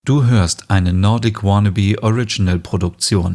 Du hörst eine Nordic Wannabe Original Produktion.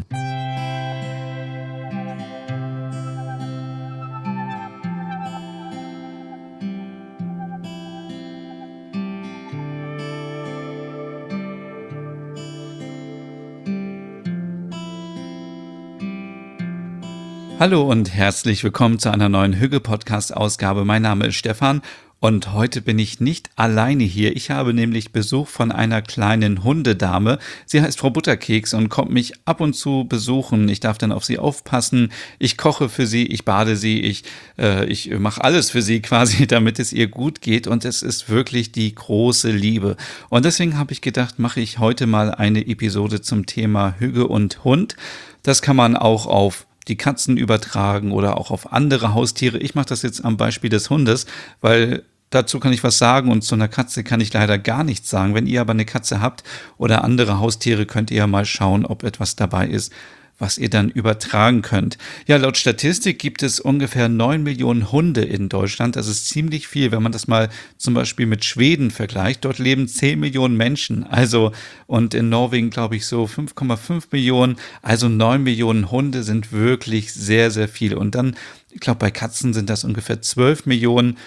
Hallo und herzlich willkommen zu einer neuen Hügge-Podcast-Ausgabe. Mein Name ist Stefan und heute bin ich nicht alleine hier. Ich habe nämlich Besuch von einer kleinen Hundedame. Sie heißt Frau Butterkeks und kommt mich ab und zu besuchen. Ich darf dann auf sie aufpassen. Ich koche für sie, ich bade sie, ich mache alles für sie quasi, damit es ihr gut geht. Und es ist wirklich die große Liebe. Und deswegen habe ich gedacht, mache ich heute mal eine Episode zum Thema Hügge und Hund. Das kann man auch auf die Katzen übertragen oder auch auf andere Haustiere. Ich mache das jetzt am Beispiel des Hundes, weil dazu kann ich was sagen und zu einer Katze kann ich leider gar nichts sagen. Wenn ihr aber eine Katze habt oder andere Haustiere, könnt ihr ja mal schauen, ob etwas dabei ist, was ihr dann übertragen könnt. Ja, laut Statistik gibt es ungefähr 9 Millionen Hunde in Deutschland. Das ist ziemlich viel, wenn man das mal zum Beispiel mit Schweden vergleicht. Dort leben 10 Millionen Menschen. Also, und in Norwegen glaube ich so 5,5 Millionen. Also 9 Millionen Hunde sind wirklich sehr, sehr viel. Und dann, ich glaube, bei Katzen sind das ungefähr 12 Millionen.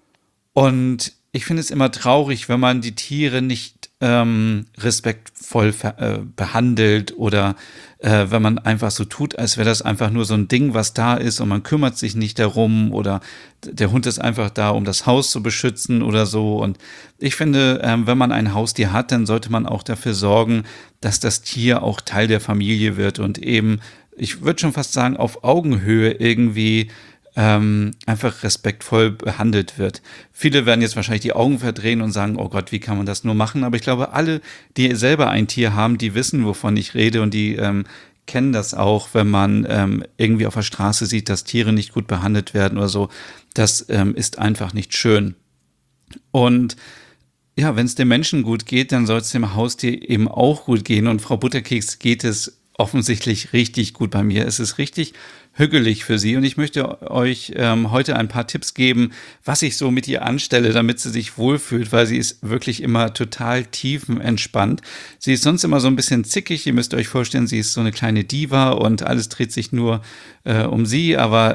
Und ich finde es immer traurig, wenn man die Tiere nicht respektvoll behandelt oder wenn man einfach so tut, als wäre das einfach nur so ein Ding, was da ist und man kümmert sich nicht darum oder der Hund ist einfach da, um das Haus zu beschützen oder so. Und ich finde, wenn man ein Haustier hat, dann sollte man auch dafür sorgen, dass das Tier auch Teil der Familie wird und eben, ich würde schon fast sagen, auf Augenhöhe irgendwie einfach respektvoll behandelt wird. Viele werden jetzt wahrscheinlich die Augen verdrehen und sagen, oh Gott, wie kann man das nur machen? Aber ich glaube, alle, die selber ein Tier haben, die wissen, wovon ich rede und die kennen das auch, wenn man irgendwie auf der Straße sieht, dass Tiere nicht gut behandelt werden oder so. Das ist einfach nicht schön. Und ja, wenn es dem Menschen gut geht, dann soll es dem Haustier eben auch gut gehen. Und Frau Butterkeks geht es offensichtlich richtig gut bei mir. Es ist richtig hügelig für sie und ich möchte euch heute ein paar Tipps geben, was ich so mit ihr anstelle, damit sie sich wohlfühlt, weil sie ist wirklich immer total tiefenentspannt. Sie ist sonst immer so ein bisschen zickig, ihr müsst euch vorstellen, sie ist so eine kleine Diva und alles dreht sich nur um sie, aber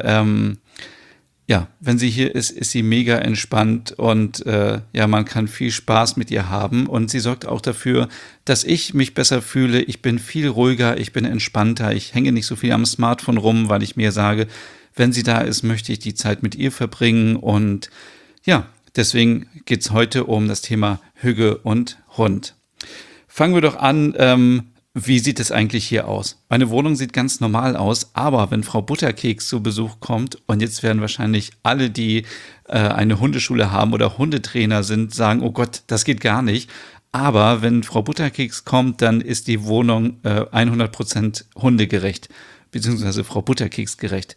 ja, wenn sie hier ist, ist sie mega entspannt und ja, man kann viel Spaß mit ihr haben und sie sorgt auch dafür, dass ich mich besser fühle. Ich bin viel ruhiger, ich bin entspannter, ich hänge nicht so viel am Smartphone rum, weil ich mir sage, wenn sie da ist, möchte ich die Zeit mit ihr verbringen und ja, deswegen geht's heute um das Thema Hügge und Hund. Fangen wir doch an, wie sieht es eigentlich hier aus? Meine Wohnung sieht ganz normal aus, aber wenn Frau Butterkeks zu Besuch kommt, und jetzt werden wahrscheinlich alle, die eine Hundeschule haben oder Hundetrainer sind, sagen, oh Gott, das geht gar nicht. Aber wenn Frau Butterkeks kommt, dann ist die Wohnung 100% hundegerecht, beziehungsweise Frau Butterkeks gerecht.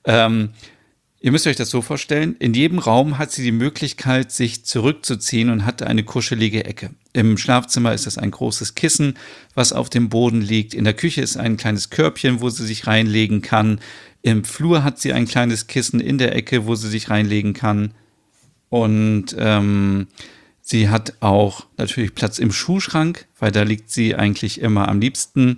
Ihr müsst euch das so vorstellen, in jedem Raum hat sie die Möglichkeit, sich zurückzuziehen und hat eine kuschelige Ecke. Im Schlafzimmer ist es ein großes Kissen, was auf dem Boden liegt. In der Küche ist ein kleines Körbchen, wo sie sich reinlegen kann. Im Flur hat sie ein kleines Kissen in der Ecke, wo sie sich reinlegen kann. Und sie hat auch natürlich Platz im Schuhschrank, weil da liegt sie eigentlich immer am liebsten.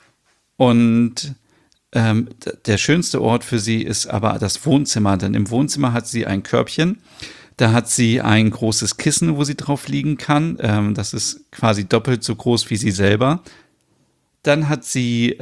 Und der schönste Ort für sie ist aber das Wohnzimmer, denn im Wohnzimmer hat sie ein Körbchen, da hat sie ein großes Kissen, wo sie drauf liegen kann, das ist quasi doppelt so groß wie sie selber. Dann hat sie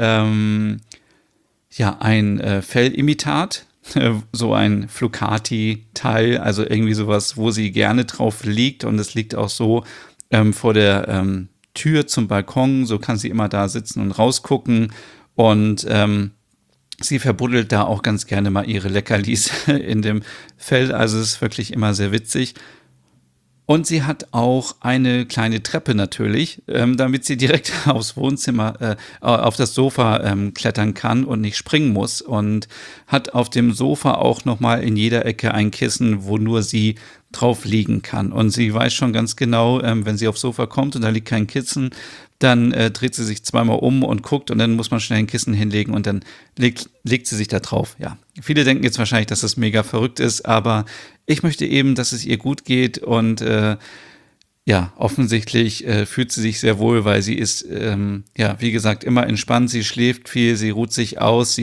ja ein Fellimitat, so ein Flocati-Teil, also irgendwie sowas, wo sie gerne drauf liegt und es liegt auch so vor der Tür zum Balkon, so kann sie immer da sitzen und rausgucken und sie verbuddelt da auch ganz gerne mal ihre Leckerlis in dem Fell, also es ist wirklich immer sehr witzig. Und sie hat auch eine kleine Treppe natürlich, damit sie direkt aufs Wohnzimmer, auf das Sofa klettern kann und nicht springen muss. Und hat auf dem Sofa auch nochmal in jeder Ecke ein Kissen, wo nur sie drauf liegen kann. Und sie weiß schon ganz genau, wenn sie aufs Sofa kommt und da liegt kein Kissen, dann dreht sie sich zweimal um und guckt und dann muss man schnell ein Kissen hinlegen und dann legt sie sich da drauf. Ja, viele denken jetzt wahrscheinlich, dass das mega verrückt ist, aber ich möchte eben, dass es ihr gut geht und ja, offensichtlich fühlt sie sich sehr wohl, weil sie ist, ja, wie gesagt, immer entspannt. Sie schläft viel, sie ruht sich aus,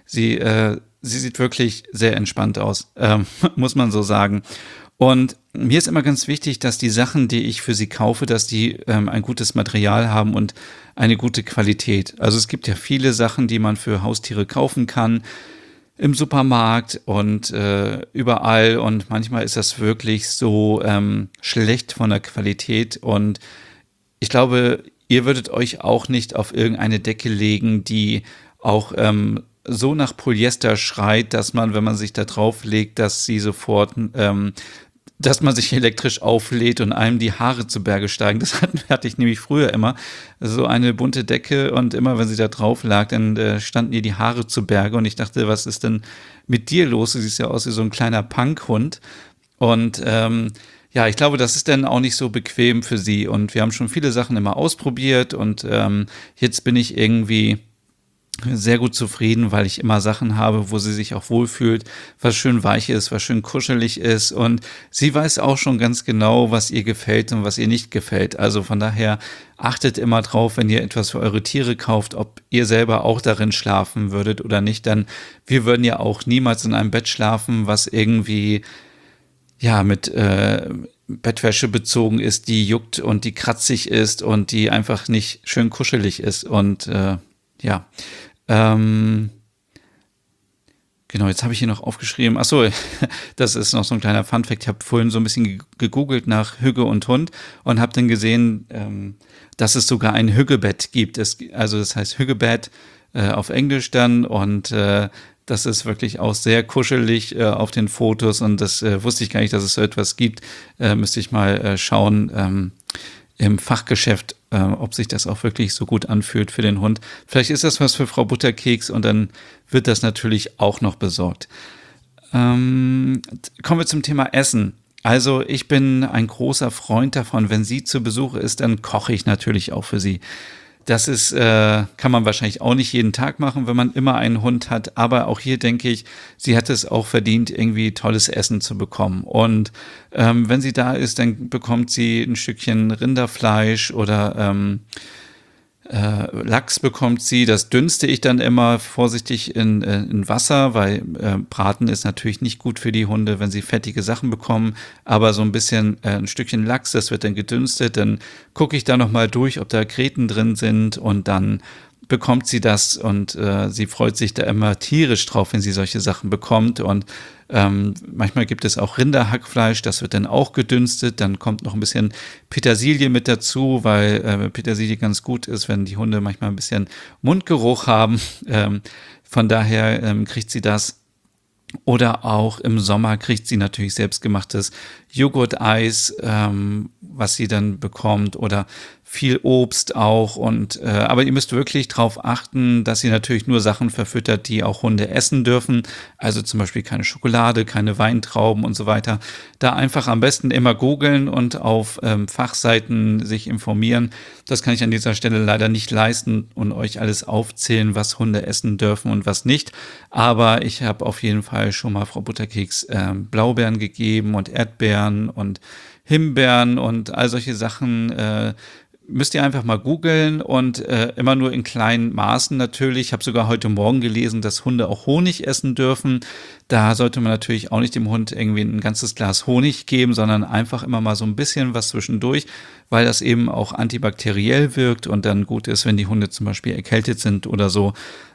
sie sieht wirklich sehr entspannt aus, muss man so sagen. Und mir ist immer ganz wichtig, dass die Sachen, die ich für sie kaufe, dass die ein gutes Material haben und eine gute Qualität. Also es gibt ja viele Sachen, die man für Haustiere kaufen kann im Supermarkt und überall, und manchmal ist das wirklich so schlecht von der Qualität, und ich glaube, ihr würdet euch auch nicht auf irgendeine Decke legen, die auch so nach Polyester schreit, dass man, wenn man sich da drauf legt, dass sie sofort dass man sich elektrisch auflädt und einem die Haare zu Berge steigen. Das hatte ich nämlich früher immer. So eine bunte Decke, und immer, wenn sie da drauf lag, dann standen ihr die Haare zu Berge, und ich dachte, was ist denn mit dir los? Du siehst ja aus wie so ein kleiner Punkhund. Und ja, ich glaube, das ist dann auch nicht so bequem für sie. Und wir haben schon viele Sachen immer ausprobiert, und jetzt bin ich irgendwie sehr gut zufrieden, weil ich immer Sachen habe, wo sie sich auch wohlfühlt, was schön weich ist, was schön kuschelig ist, und sie weiß auch schon ganz genau, was ihr gefällt und was ihr nicht gefällt. Also von daher achtet immer drauf, wenn ihr etwas für eure Tiere kauft, ob ihr selber auch darin schlafen würdet oder nicht, denn wir würden ja auch niemals in einem Bett schlafen, was irgendwie ja mit Bettwäsche bezogen ist, die juckt und die kratzig ist und die einfach nicht schön kuschelig ist, und ja. Ähm, genau, jetzt habe ich hier noch aufgeschrieben. Ach so, das ist noch so ein kleiner Funfact. Ich habe vorhin so ein bisschen gegoogelt nach Hügge und Hund und habe dann gesehen, dass es sogar ein Hüggebett gibt. Also das heißt Hüggebett auf Englisch dann, und das ist wirklich auch sehr kuschelig auf den Fotos, und das wusste ich gar nicht, dass es so etwas gibt. Müsste ich mal schauen. Im Fachgeschäft, ob sich das auch wirklich so gut anfühlt für den Hund. Vielleicht ist das was für Frau Butterkeks, und dann wird das natürlich auch noch besorgt. Kommen wir zum Thema Essen. Also ich bin ein großer Freund davon, wenn sie zu Besuch ist, dann koche ich natürlich auch für sie. Das ist, kann man wahrscheinlich auch nicht jeden Tag machen, wenn man immer einen Hund hat. Aber auch hier denke ich, sie hat es auch verdient, irgendwie tolles Essen zu bekommen. Und wenn sie da ist, dann bekommt sie ein Stückchen Rinderfleisch oder Lachs bekommt sie. Das dünste ich dann immer vorsichtig in Wasser, weil Braten ist natürlich nicht gut für die Hunde, wenn sie fettige Sachen bekommen. Aber so ein bisschen ein Stückchen Lachs, das wird dann gedünstet. Dann gucke ich da nochmal durch, ob da Gräten drin sind, und dann bekommt sie das, und sie freut sich da immer tierisch drauf, wenn sie solche Sachen bekommt. Und manchmal gibt es auch Rinderhackfleisch, das wird dann auch gedünstet. Dann kommt noch ein bisschen Petersilie mit dazu, weil Petersilie ganz gut ist, wenn die Hunde manchmal ein bisschen Mundgeruch haben. Von daher kriegt sie das. Oder auch im Sommer kriegt sie natürlich selbstgemachtes Joghurt-Eis, was sie dann bekommt, oder viel Obst auch. Und aber ihr müsst wirklich darauf achten, dass ihr natürlich nur Sachen verfüttert, die auch Hunde essen dürfen. Also zum Beispiel keine Schokolade, keine Weintrauben und so weiter. Da einfach am besten immer googeln und auf Fachseiten sich informieren. Das kann ich an dieser Stelle leider nicht leisten und euch alles aufzählen, was Hunde essen dürfen und was nicht. Aber ich habe auf jeden Fall schon mal Frau Butterkeks Blaubeeren gegeben und Erdbeeren und Himbeeren und all solche Sachen. Müsst ihr einfach mal googeln, und immer nur in kleinen Maßen natürlich. Ich habe sogar heute Morgen gelesen, dass Hunde auch Honig essen dürfen. Da sollte man natürlich auch nicht dem Hund irgendwie ein ganzes Glas Honig geben, sondern einfach immer mal so ein bisschen was zwischendurch, weil das eben auch antibakteriell wirkt und dann gut ist, wenn die Hunde zum Beispiel erkältet sind oder so.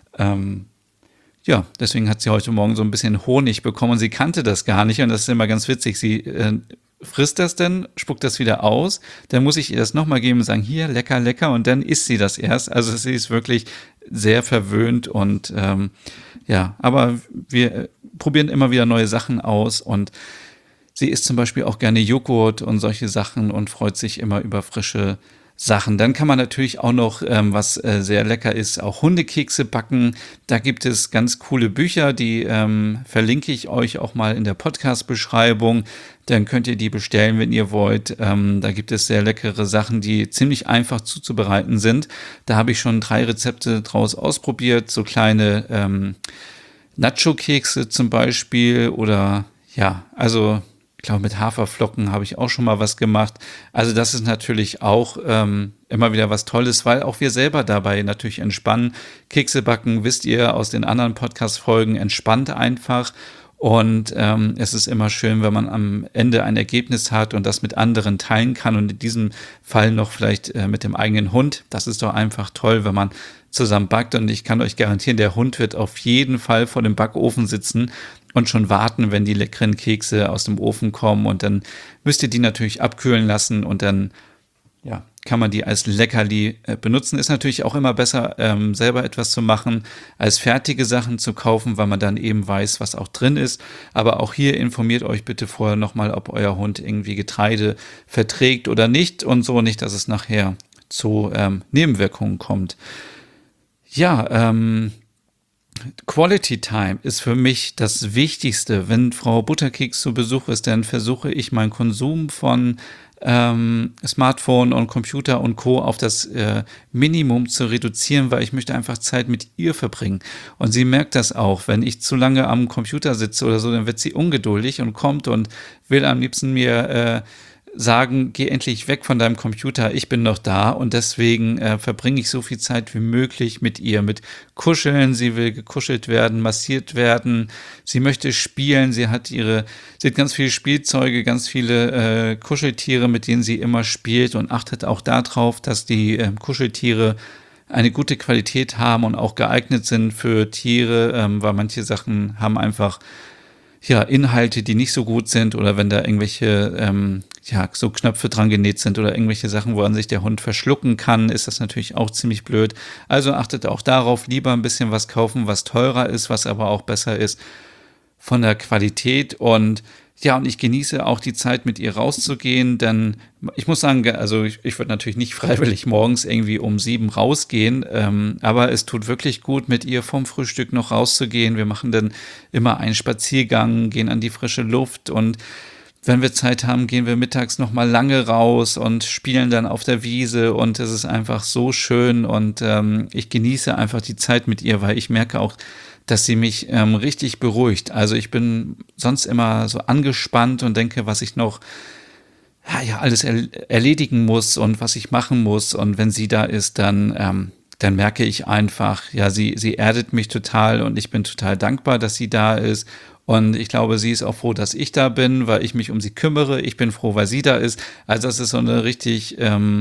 Ja, deswegen hat sie heute Morgen so ein bisschen Honig bekommen, und sie kannte das gar nicht, und das ist immer ganz witzig. Sie frisst das dann, spuckt das wieder aus, dann muss ich ihr das nochmal geben und sagen, hier, lecker, lecker, und dann isst sie das erst. Also sie ist wirklich sehr verwöhnt, und ja, aber wir probieren immer wieder neue Sachen aus, und sie isst zum Beispiel auch gerne Joghurt und solche Sachen und freut sich immer über frische Sachen. Dann kann man natürlich auch noch, was sehr lecker ist, auch Hundekekse backen. Da gibt es ganz coole Bücher, die verlinke ich euch auch mal in der Podcast-Beschreibung. Dann könnt ihr die bestellen, wenn ihr wollt. Da gibt es sehr leckere Sachen, die ziemlich einfach zuzubereiten sind. Da habe ich schon 3 Rezepte draus ausprobiert, so kleine Nacho-Kekse zum Beispiel, oder ja, also glaube, mit Haferflocken habe ich auch schon mal was gemacht. Also das ist natürlich auch immer wieder was Tolles, weil auch wir selber dabei natürlich entspannen. Kekse backen, wisst ihr aus den anderen Podcast-Folgen, entspannt einfach. Und es ist immer schön, wenn man am Ende ein Ergebnis hat und das mit anderen teilen kann und in diesem Fall noch vielleicht mit dem eigenen Hund. Das ist doch einfach toll, wenn man zusammen backt. Und ich kann euch garantieren, der Hund wird auf jeden Fall vor dem Backofen sitzen und schon warten, wenn die leckeren Kekse aus dem Ofen kommen. Und dann müsst ihr die natürlich abkühlen lassen und dann ja, kann man die als Leckerli benutzen. Ist natürlich auch immer besser, selber etwas zu machen, als fertige Sachen zu kaufen, weil man dann eben weiß, was auch drin ist. Aber auch hier informiert euch bitte vorher nochmal, ob euer Hund irgendwie Getreide verträgt oder nicht und so nicht, dass es nachher zu Nebenwirkungen kommt. Ja, Quality Time ist für mich das Wichtigste. Wenn Frau Butterkeks zu Besuch ist, dann versuche ich meinen Konsum von Smartphone und Computer und Co. auf das Minimum zu reduzieren, weil ich möchte einfach Zeit mit ihr verbringen. Und sie merkt das auch. Wenn ich zu lange am Computer sitze oder so, dann wird sie ungeduldig und kommt und will am liebsten mir sagen, geh endlich weg von deinem Computer, ich bin noch da und deswegen verbringe ich so viel Zeit wie möglich mit ihr, mit Kuscheln, sie will gekuschelt werden, massiert werden, sie möchte spielen, sie hat ganz viele Spielzeuge, ganz viele Kuscheltiere, mit denen sie immer spielt und achtet auch darauf, dass die Kuscheltiere eine gute Qualität haben und auch geeignet sind für Tiere, weil manche Sachen haben einfach ja, Inhalte, die nicht so gut sind oder wenn da irgendwelche so Knöpfe dran genäht sind oder irgendwelche Sachen, woran sich der Hund verschlucken kann, ist das natürlich auch ziemlich blöd. Also achtet auch darauf, lieber ein bisschen was kaufen, was teurer ist, was aber auch besser ist von der Qualität und ja, und ich genieße auch die Zeit, mit ihr rauszugehen, denn ich muss sagen, also ich würde natürlich nicht freiwillig morgens irgendwie um 7 rausgehen, aber es tut wirklich gut, mit ihr vom Frühstück noch rauszugehen. Wir machen dann immer einen Spaziergang, gehen an die frische Luft und wenn wir Zeit haben, gehen wir mittags noch mal lange raus und spielen dann auf der Wiese und es ist einfach so schön und ich genieße einfach die Zeit mit ihr, weil ich merke auch, dass sie mich richtig beruhigt. Also ich bin sonst immer so angespannt und denke, was ich noch alles erledigen muss und was ich machen muss und wenn sie da ist, dann merke ich einfach, ja, sie erdet mich total und ich bin total dankbar, dass sie da ist. Und ich glaube, sie ist auch froh, dass ich da bin, weil ich mich um sie kümmere. Ich bin froh, weil sie da ist. Also das ist so eine richtig,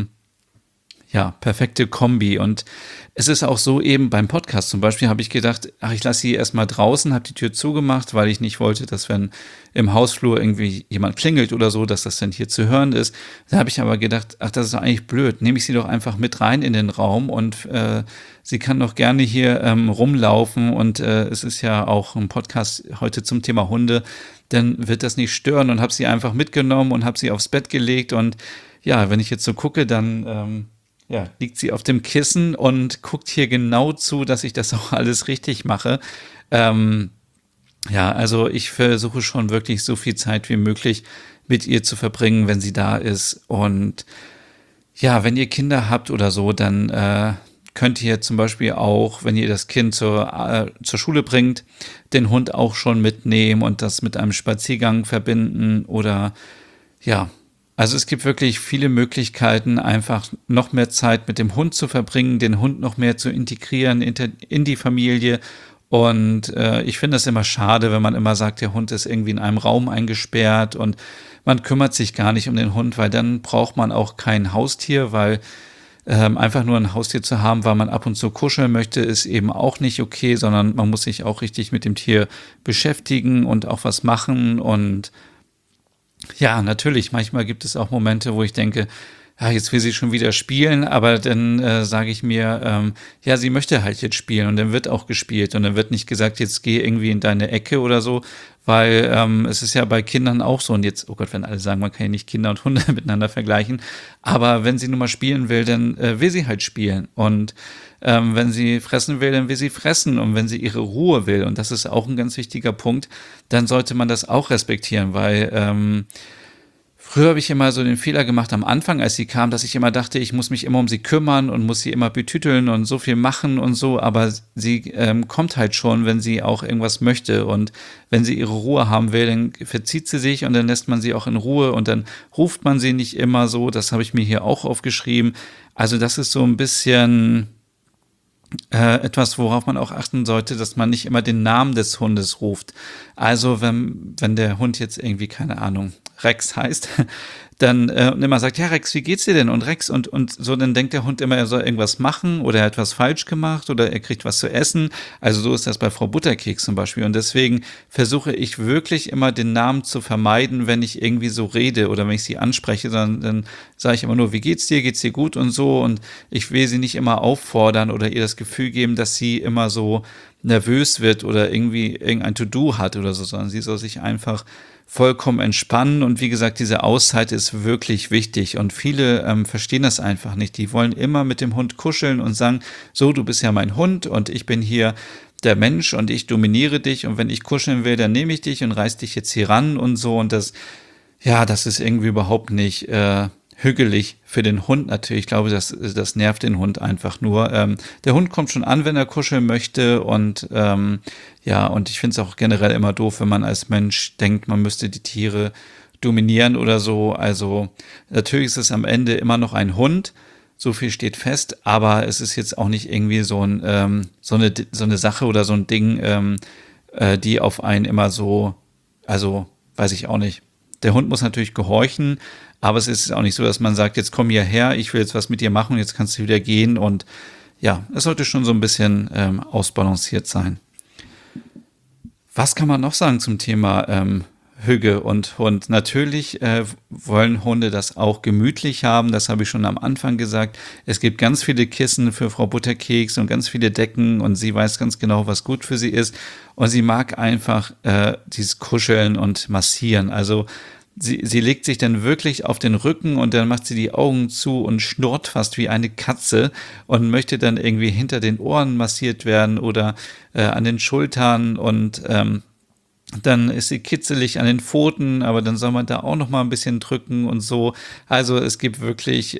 perfekte Kombi. Und es ist auch so eben beim Podcast zum Beispiel habe ich gedacht, ich lasse sie erstmal draußen, habe die Tür zugemacht, weil ich nicht wollte, dass wenn im Hausflur irgendwie jemand klingelt oder so, dass das dann hier zu hören ist. Da habe ich aber gedacht, das ist doch eigentlich blöd. Nehme ich sie doch einfach mit rein in den Raum und sie kann doch gerne hier rumlaufen und es ist ja auch ein Podcast heute zum Thema Hunde, dann wird das nicht stören und habe sie einfach mitgenommen und habe sie aufs Bett gelegt und ja, wenn ich jetzt so gucke, dann liegt sie auf dem Kissen und guckt hier genau zu, dass ich das auch alles richtig mache. Also ich versuche schon wirklich so viel Zeit wie möglich mit ihr zu verbringen, wenn sie da ist. Und ja, wenn ihr Kinder habt oder so, dann könnt ihr zum Beispiel auch, wenn ihr das Kind zur Schule bringt, den Hund auch schon mitnehmen und das mit einem Spaziergang verbinden oder ja, also es gibt wirklich viele Möglichkeiten, einfach noch mehr Zeit mit dem Hund zu verbringen, den Hund noch mehr zu integrieren in die Familie. Und ich finde es immer schade, wenn man immer sagt, der Hund ist irgendwie in einem Raum eingesperrt und man kümmert sich gar nicht um den Hund, weil dann braucht man auch kein Haustier, weil einfach nur ein Haustier zu haben, weil man ab und zu kuscheln möchte, ist eben auch nicht okay, sondern man muss sich auch richtig mit dem Tier beschäftigen und auch was machen und ja, natürlich. Manchmal gibt es auch Momente, wo ich denke, jetzt will sie schon wieder spielen, aber dann sage ich mir, sie möchte halt jetzt spielen und dann wird auch gespielt und dann wird nicht gesagt, jetzt geh irgendwie in deine Ecke oder so, weil es ist ja bei Kindern auch so und jetzt, oh Gott, wenn alle sagen, man kann ja nicht Kinder und Hunde miteinander vergleichen, aber wenn sie nun mal spielen will, dann will sie halt spielen und wenn sie fressen will, dann will sie fressen und wenn sie ihre Ruhe will und das ist auch ein ganz wichtiger Punkt, dann sollte man das auch respektieren, weil Früher habe ich immer so den Fehler gemacht am Anfang, als sie kam, dass ich immer dachte, ich muss mich immer um sie kümmern und muss sie immer betüteln und so viel machen und so, aber sie kommt halt schon, wenn sie auch irgendwas möchte, und wenn sie ihre Ruhe haben will, dann verzieht sie sich und dann lässt man sie auch in Ruhe und dann ruft man sie nicht immer so, das habe ich mir hier auch aufgeschrieben. Also das ist so ein bisschen etwas, worauf man auch achten sollte, dass man nicht immer den Namen des Hundes ruft. Also wenn der Hund jetzt irgendwie, keine Ahnung, Rex heißt, dann und immer sagt, ja Rex, wie geht's dir denn? Und Rex und so, dann denkt der Hund immer, er soll irgendwas machen oder er hat was falsch gemacht oder er kriegt was zu essen. Also so ist das bei Frau Butterkeks zum Beispiel. Und deswegen versuche ich wirklich immer den Namen zu vermeiden, wenn ich irgendwie so rede oder wenn ich sie anspreche, sondern dann sage ich immer nur, wie geht's dir gut und so. Und ich will sie nicht immer auffordern oder ihr das Gefühl geben, dass sie immer so nervös wird oder irgendwie irgendein To-Do hat oder so, sondern sie soll sich einfach vollkommen entspannen. Und wie gesagt, diese Auszeit ist wirklich wichtig und viele verstehen das einfach nicht. Die wollen immer mit dem Hund kuscheln und sagen, so, du bist ja mein Hund und ich bin hier der Mensch und ich dominiere dich und wenn ich kuscheln will, dann nehme ich dich und reiß dich jetzt hier ran und so, und das, ja, das ist irgendwie überhaupt nicht hügelig für den Hund natürlich. Ich glaube, das nervt den Hund einfach nur. Der Hund kommt schon an, wenn er kuscheln möchte, und ja, und ich finde es auch generell immer doof, wenn man als Mensch denkt, man müsste die Tiere dominieren oder so. Also natürlich ist es am Ende immer noch ein Hund, so viel steht fest, aber es ist jetzt auch nicht irgendwie so eine Sache oder so ein Ding, die auf einen immer so, also weiß ich auch nicht. Der Hund muss natürlich gehorchen, aber es ist auch nicht so, dass man sagt, jetzt komm hierher, ich will jetzt was mit dir machen, jetzt kannst du wieder gehen, und ja, es sollte schon so ein bisschen ausbalanciert sein. Was kann man noch sagen zum Thema Hügge und Hund? Natürlich wollen Hunde das auch gemütlich haben, das habe ich schon am Anfang gesagt. Es gibt ganz viele Kissen für Frau Butterkeks und ganz viele Decken und sie weiß ganz genau, was gut für sie ist. Und sie mag einfach dieses Kuscheln und Massieren. Also sie legt sich dann wirklich auf den Rücken und dann macht sie die Augen zu und schnurrt fast wie eine Katze und möchte dann irgendwie hinter den Ohren massiert werden oder an den Schultern, und dann ist sie kitzelig an den Pfoten, aber dann soll man da auch noch mal ein bisschen drücken und so. Also es gibt wirklich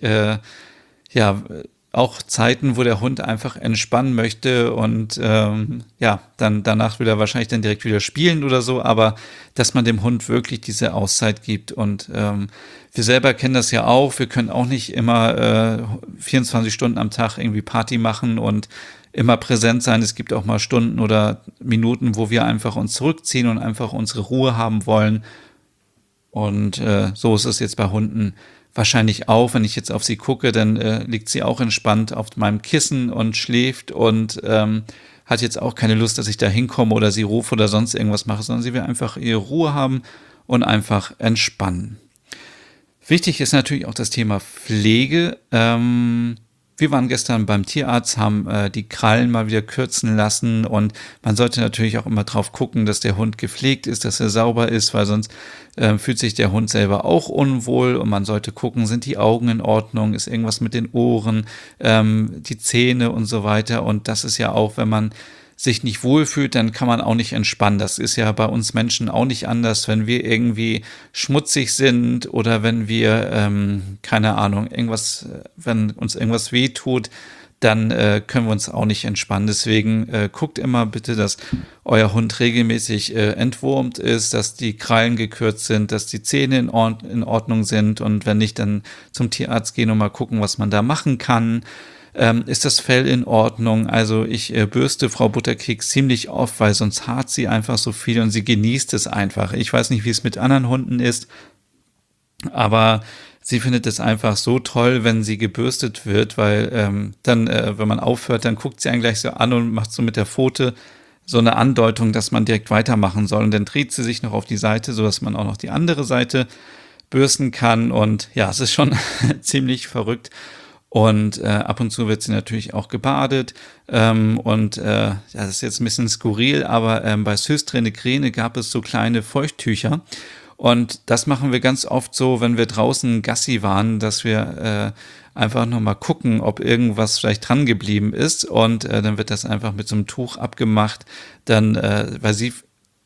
ja, auch Zeiten, wo der Hund einfach entspannen möchte und ja, dann danach will er wahrscheinlich dann direkt wieder spielen oder so, aber dass man dem Hund wirklich diese Auszeit gibt, und wir selber kennen das ja auch, wir können auch nicht immer 24 Stunden am Tag irgendwie Party machen und immer präsent sein. Es gibt auch mal Stunden oder Minuten, wo wir einfach uns zurückziehen und einfach unsere Ruhe haben wollen. Und so ist es jetzt bei Hunden wahrscheinlich auch. Wenn ich jetzt auf sie gucke, dann liegt sie auch entspannt auf meinem Kissen und schläft und hat jetzt auch keine Lust, dass ich da hinkomme oder sie rufe oder sonst irgendwas mache, sondern sie will einfach ihre Ruhe haben und einfach entspannen. Wichtig ist natürlich auch das Thema Pflege. Wir waren gestern beim Tierarzt, haben die Krallen mal wieder kürzen lassen, und man sollte natürlich auch immer drauf gucken, dass der Hund gepflegt ist, dass er sauber ist, weil sonst fühlt sich der Hund selber auch unwohl, und man sollte gucken, sind die Augen in Ordnung, ist irgendwas mit den Ohren, die Zähne und so weiter, und das ist ja auch, wenn man sich nicht wohlfühlt, dann kann man auch nicht entspannen. Das ist ja bei uns Menschen auch nicht anders, wenn wir irgendwie schmutzig sind oder wenn wir, keine Ahnung, irgendwas, wenn uns irgendwas wehtut, dann können wir uns auch nicht entspannen. Deswegen guckt immer bitte, dass euer Hund regelmäßig entwurmt ist, dass die Krallen gekürzt sind, dass die Zähne in Ordnung sind, und wenn nicht, dann zum Tierarzt gehen und mal gucken, was man da machen kann. Ist das Fell in Ordnung? Also ich bürste Frau Butterkeks ziemlich oft, weil sonst hart sie einfach so viel und sie genießt es einfach. Ich weiß nicht, wie es mit anderen Hunden ist, aber sie findet es einfach so toll, wenn sie gebürstet wird, weil dann, wenn man aufhört, dann guckt sie einen gleich so an und macht so mit der Pfote so eine Andeutung, dass man direkt weitermachen soll. Und dann dreht sie sich noch auf die Seite, sodass man auch noch die andere Seite bürsten kann. Und ja, es ist schon ziemlich verrückt. Und ab und zu wird sie natürlich auch gebadet. Und ja, das ist jetzt ein bisschen skurril, aber bei Söstrene Grene gab es so kleine Feuchttücher. Und das machen wir ganz oft so, wenn wir draußen Gassi waren, dass wir einfach nochmal gucken, ob irgendwas vielleicht dran geblieben ist. Und dann wird das einfach mit so einem Tuch abgemacht. Dann, weil sie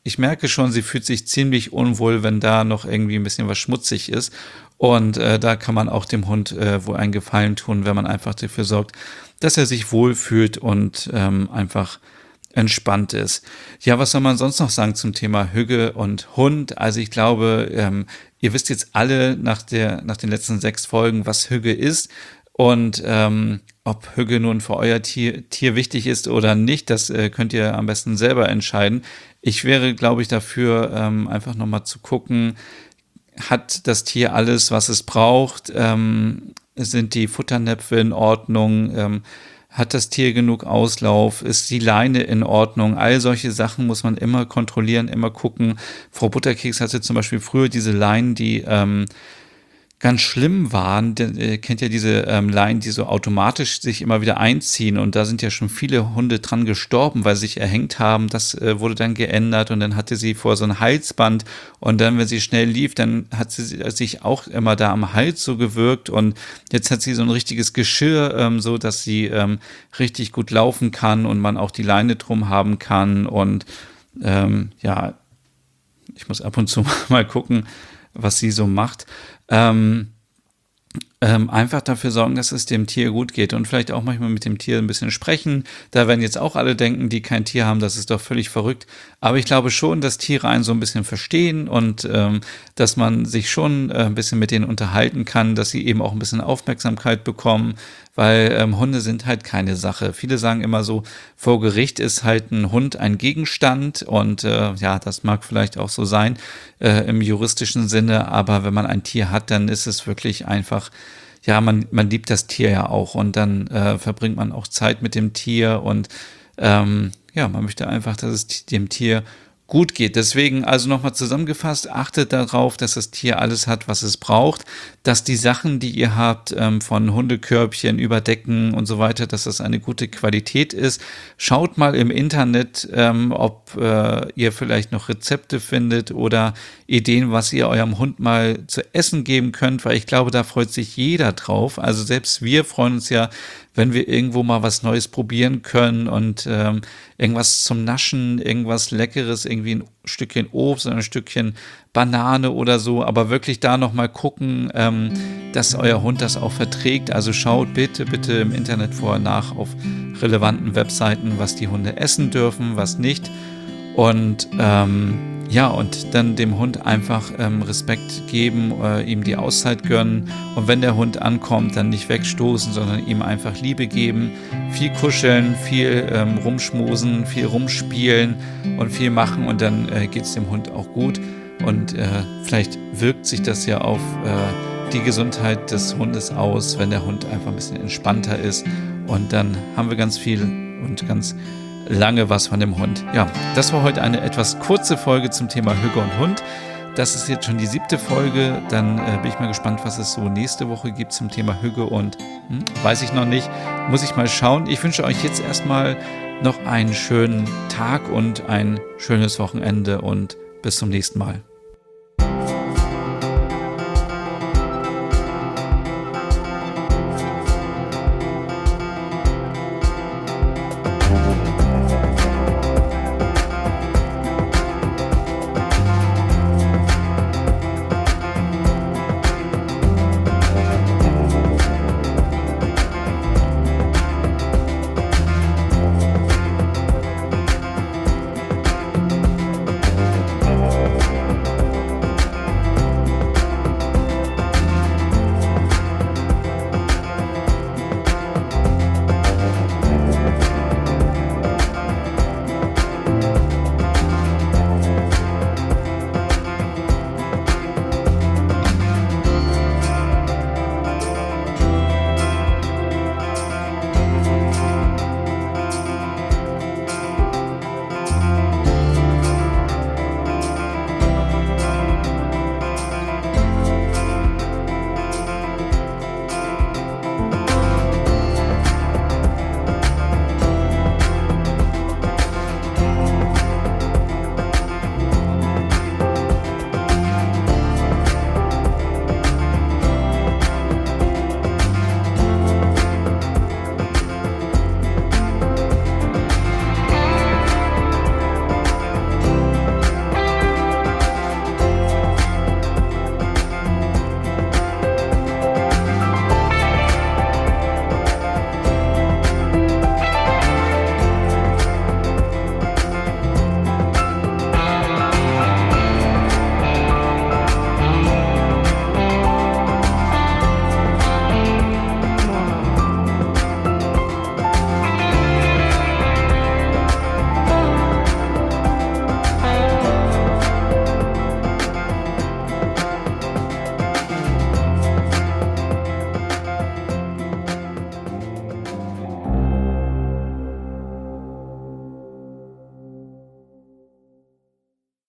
ich merke schon, sie fühlt sich ziemlich unwohl, wenn da noch irgendwie ein bisschen was schmutzig ist. Und da kann man auch dem Hund wohl einen Gefallen tun, wenn man einfach dafür sorgt, dass er sich wohlfühlt und einfach entspannt ist. Ja, was soll man sonst noch sagen zum Thema Hügge und Hund? Also ich glaube, ihr wisst jetzt alle nach den letzten 6 Folgen, was Hügge ist. Und ob Hügge nun für euer Tier wichtig ist oder nicht, das könnt ihr am besten selber entscheiden. Ich wäre, glaube ich, dafür, einfach nochmal zu gucken, hat das Tier alles, was es braucht? Sind die Futternäpfe in Ordnung? Hat das Tier genug Auslauf? Ist die Leine in Ordnung? All solche Sachen muss man immer kontrollieren, immer gucken. Frau Butterkeks hatte zum Beispiel früher diese Leinen, die ganz schlimm waren. Kennt ja diese Leinen, die so automatisch sich immer wieder einziehen, und da sind ja schon viele Hunde dran gestorben, weil sie sich erhängt haben. Das wurde dann geändert, und dann hatte sie vor so ein Halsband, und dann, wenn sie schnell lief, dann hat sie sich auch immer da am Hals so gewirkt, und jetzt hat sie so ein richtiges Geschirr, so dass sie richtig gut laufen kann und man auch die Leine drum haben kann. Und ja, ich muss ab und zu mal gucken, was sie so macht. Einfach dafür sorgen, dass es dem Tier gut geht, und vielleicht auch manchmal mit dem Tier ein bisschen sprechen. Da werden jetzt auch alle denken, die kein Tier haben, das ist doch völlig verrückt. Aber ich glaube schon, dass Tiere einen so ein bisschen verstehen, und dass man sich schon ein bisschen mit denen unterhalten kann, dass sie eben auch ein bisschen Aufmerksamkeit bekommen, weil Hunde sind halt keine Sache. Viele sagen immer so, vor Gericht ist halt ein Hund ein Gegenstand, und ja, das mag vielleicht auch so sein im juristischen Sinne, aber wenn man ein Tier hat, dann ist es wirklich einfach, ja, man liebt das Tier ja auch, und dann verbringt man auch Zeit mit dem Tier, und ja, man möchte einfach, dass es dem Tier gut geht. Deswegen also nochmal zusammengefasst, achtet darauf, dass das Tier alles hat, was es braucht, dass die Sachen, die ihr habt, von Hundekörbchen über Decken und so weiter, dass das eine gute Qualität ist. Schaut mal im Internet, ob ihr vielleicht noch Rezepte findet oder Ideen, was ihr eurem Hund mal zu essen geben könnt, weil ich glaube, da freut sich jeder drauf. Also selbst wir freuen uns ja, wenn wir irgendwo mal was Neues probieren können, und irgendwas zum Naschen, irgendwas Leckeres, irgendwie ein Stückchen Obst oder ein Stückchen Banane oder so, aber wirklich da nochmal gucken, dass euer Hund das auch verträgt. Also schaut bitte im Internet vorher nach auf relevanten Webseiten, was die Hunde essen dürfen, was nicht. Und ja, und dann dem Hund einfach Respekt geben, ihm die Auszeit gönnen, und wenn der Hund ankommt, dann nicht wegstoßen, sondern ihm einfach Liebe geben, viel kuscheln, viel rumschmusen, viel rumspielen und viel machen, und dann geht es dem Hund auch gut, und vielleicht wirkt sich das ja auf die Gesundheit des Hundes aus, wenn der Hund einfach ein bisschen entspannter ist, und dann haben wir ganz viel und ganz lange was von dem Hund. Ja, das war heute eine etwas kurze Folge zum Thema Hügge und Hund. Das ist jetzt schon die 7. Folge. Dann bin ich mal gespannt, was es so nächste Woche gibt zum Thema Hügge und weiß ich noch nicht. Muss ich mal schauen. Ich wünsche euch jetzt erstmal noch einen schönen Tag und ein schönes Wochenende, und bis zum nächsten Mal.